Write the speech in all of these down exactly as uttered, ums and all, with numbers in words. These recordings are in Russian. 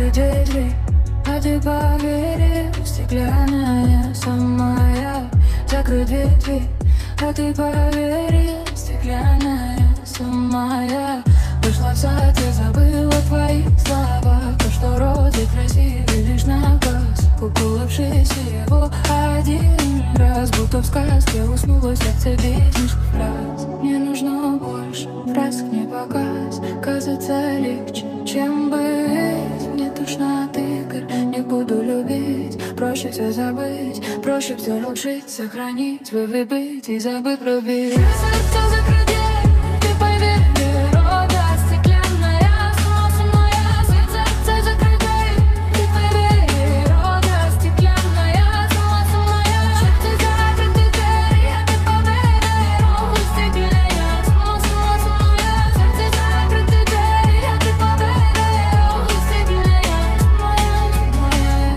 закрыть двери, а ты поверил, стеклянная самая. Закрыть двери, а ты поверил, стеклянная самая. Вышла в сад и забыла твои слова, то, что розы красивы лишь на глаз. Уколывшись его один раз, будто в сказке уснула сердце без лишних фраз. Мне нужно больше фраз, не показ. Кажется легче, чем быть. Мне тошно от игр, не буду любить. Проще все забыть, проще все рушить, сохранить, выбыть и забыть пробить. Сердце закрыть, ты поверь, природа стеклянная, сама самая. Сердце закрыть, ты поверь, природа стеклянная, сама самая. Сердце закрыть, ты поверь, природа стеклянная, сама самая. Сердце закрыть, ты поверь, природа стеклянная, самая.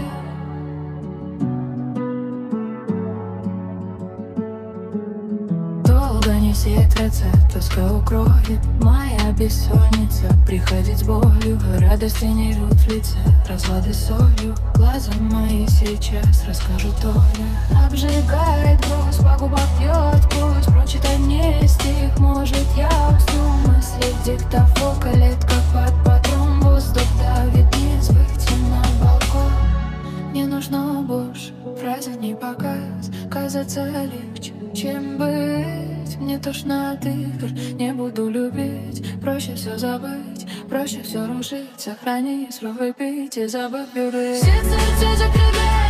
Долго не сеет рецепт, тоска укроет моя бессонница. Приходит с болью, радости не ждут в лице. Разлады солью, глаза мои сейчас расскажут Оля. Обжигает груз, по губам бьет пульс. Прочитай мне стих, может я усну. Мысли диктофон колет, как под патрон. Воздух давит, вниз выйти на балкон. Мне нужно больше фразы, не показ. Кажется легче, чем быть. Мне тошно от игр, не буду любить. Проще все забыть, проще все рушить. Сохрани свой выпить и забыть бюры. Сердце закрывай.